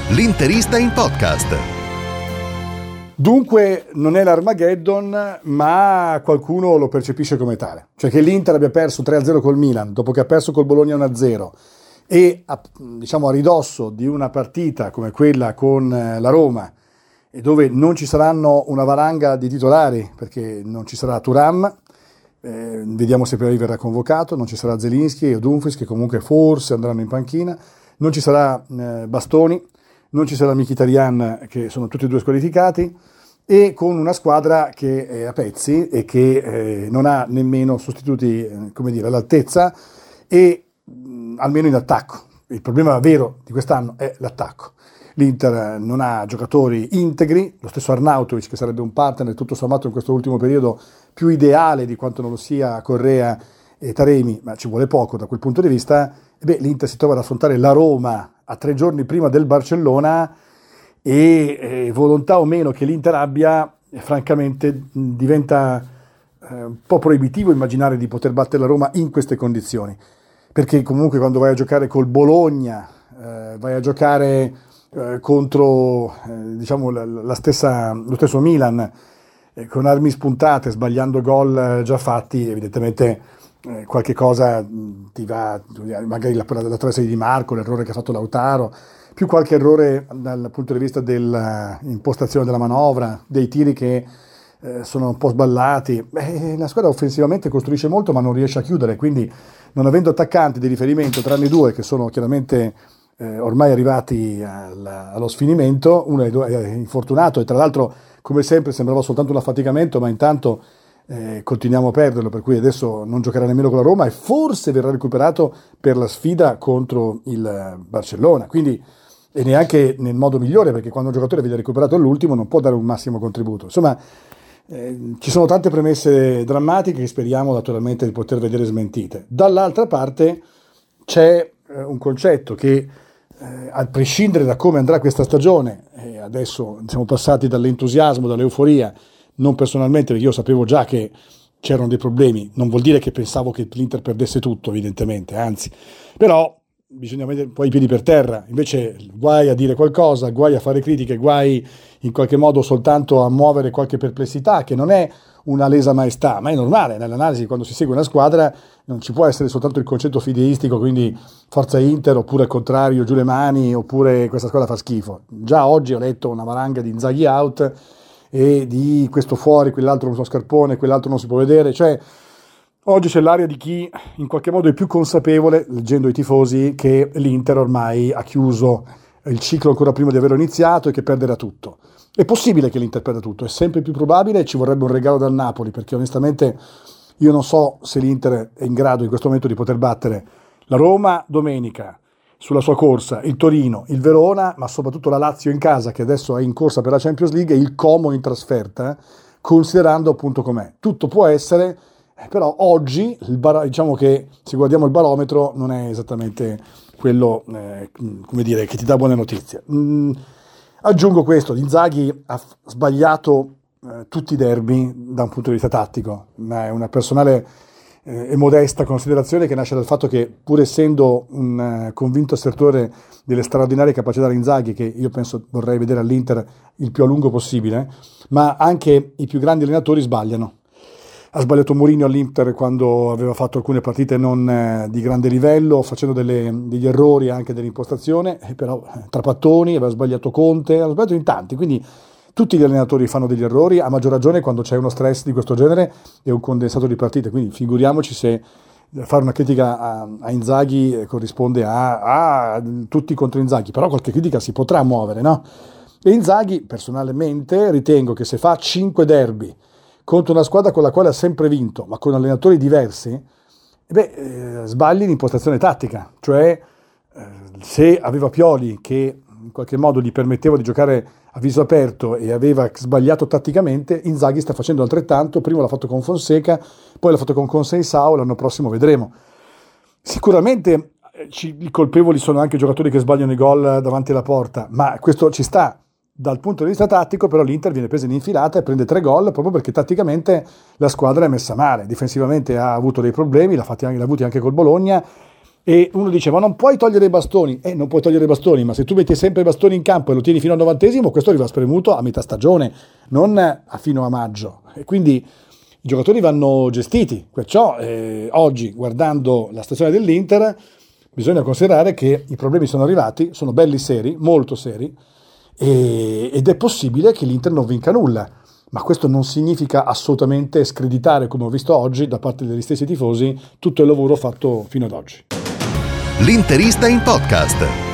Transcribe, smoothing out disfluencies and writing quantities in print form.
L'Interista in podcast. Dunque non è l'Armageddon, ma qualcuno lo percepisce come tale. Cioè che l'Inter abbia perso 3-0 col Milan, dopo che ha perso col Bologna 1-0, e a ridosso di una partita come quella con la Roma, e dove non ci saranno una valanga di titolari, perché non ci sarà Thuram, vediamo se poi verrà convocato, non ci sarà Zelinski e Dumfries, che comunque forse andranno in panchina, non ci sarà Bastoni, non ci sarà Mkhitaryan, che sono tutti e due squalificati, e con una squadra che è a pezzi e che non ha nemmeno sostituti all'altezza, e almeno in attacco. Il problema vero di quest'anno è l'attacco. L'Inter non ha giocatori integri, lo stesso Arnautovic, che sarebbe un partner tutto sommato in questo ultimo periodo più ideale di quanto non lo sia Correa e Taremi, ma ci vuole poco da quel punto di vista. L'Inter si trova ad affrontare la Roma a 3 giorni prima del Barcellona, e volontà o meno che l'Inter abbia, francamente diventa un po' proibitivo immaginare di poter battere la Roma in queste condizioni, perché comunque quando vai a giocare col Bologna, vai a giocare contro lo stesso Milan, con armi spuntate, sbagliando gol già fatti, evidentemente qualche cosa ti va, magari la traversa di Marco, l'errore che ha fatto Lautaro, più qualche errore dal punto di vista dell'impostazione della manovra, dei tiri che sono un po' sballati. La squadra offensivamente costruisce molto ma non riesce a chiudere, quindi non avendo attaccanti di riferimento, tranne due che sono chiaramente ormai arrivati allo sfinimento, uno è infortunato e tra l'altro come sempre sembrava soltanto un affaticamento, ma intanto continuiamo a perderlo, per cui adesso non giocherà nemmeno con la Roma e forse verrà recuperato per la sfida contro il Barcellona, quindi, e neanche nel modo migliore, perché quando un giocatore viene recuperato all'ultimo non può dare un massimo contributo. Insomma, ci sono tante premesse drammatiche che speriamo naturalmente di poter vedere smentite. Dall'altra parte c'è un concetto che a prescindere da come andrà questa stagione, adesso siamo passati dall'entusiasmo, dall'euforia, non personalmente, perché io sapevo già che c'erano dei problemi, non vuol dire che pensavo che l'Inter perdesse tutto, evidentemente, anzi, però bisogna mettere un po' i piedi per terra, invece guai a dire qualcosa, guai a fare critiche, guai in qualche modo soltanto a muovere qualche perplessità, che non è una lesa maestà, ma è normale, nell'analisi quando si segue una squadra non ci può essere soltanto il concetto fideistico, quindi forza Inter, oppure al contrario giù le mani, oppure questa squadra fa schifo. Già oggi ho letto una valanga di Inzaghi out, e di questo fuori, quell'altro non so scarpone, quell'altro non si può vedere, cioè oggi c'è l'aria di chi in qualche modo è più consapevole, leggendo i tifosi, che l'Inter ormai ha chiuso il ciclo ancora prima di averlo iniziato e che perderà tutto. È possibile che l'Inter perda tutto, è sempre più probabile, ci vorrebbe un regalo dal Napoli, perché onestamente io non so se l'Inter è in grado in questo momento di poter battere la Roma domenica sulla sua corsa, il Torino, il Verona, ma soprattutto la Lazio in casa, che adesso è in corsa per la Champions League, e il Como in trasferta, considerando appunto com'è. Tutto può essere, però oggi diciamo che se guardiamo il barometro non è esattamente quello che ti dà buone notizie. Aggiungo questo: Inzaghi ha sbagliato tutti i derby da un punto di vista tattico, ma è una personale e modesta considerazione che nasce dal fatto che, pur essendo un convinto assertore delle straordinarie capacità di Inzaghi, che io penso vorrei vedere all'Inter il più a lungo possibile, ma anche i più grandi allenatori sbagliano. Ha sbagliato Mourinho all'Inter quando aveva fatto alcune partite non di grande livello, facendo degli errori anche dell'impostazione, però Trapattoni, aveva sbagliato Conte, aveva sbagliato in tanti, quindi tutti gli allenatori fanno degli errori, a maggior ragione quando c'è uno stress di questo genere e un condensato di partite, quindi figuriamoci se fare una critica a Inzaghi corrisponde a tutti contro Inzaghi, però qualche critica si potrà muovere, no? E Inzaghi, personalmente, ritengo che se fa 5 derby contro una squadra con la quale ha sempre vinto, ma con allenatori diversi, sbagli l'impostazione tattica, cioè se aveva Pioli che in qualche modo gli permetteva di giocare a viso aperto e aveva sbagliato tatticamente, Inzaghi sta facendo altrettanto. Prima l'ha fatto con Fonseca, poi l'ha fatto con Conceição, l'anno prossimo vedremo. Sicuramente i colpevoli sono anche giocatori che sbagliano i gol davanti alla porta, ma questo ci sta. Dal punto di vista tattico però l'Inter viene presa in infilata e prende 3 gol proprio perché tatticamente la squadra è messa male, difensivamente ha avuto dei problemi, l'ha avuti anche col Bologna, E uno dice, ma non puoi togliere i bastoni. Non puoi togliere i bastoni, ma se tu metti sempre i bastoni in campo e lo tieni fino al 90°, questo arriva spremuto a metà stagione, non fino a maggio. E quindi i giocatori vanno gestiti. Perciò oggi, guardando la stagione dell'Inter, bisogna considerare che i problemi sono arrivati, sono belli seri, molto seri, ed è possibile che l'Inter non vinca nulla. Ma questo non significa assolutamente screditare, come ho visto oggi, da parte degli stessi tifosi, tutto il lavoro fatto fino ad oggi. L'Interista in podcast.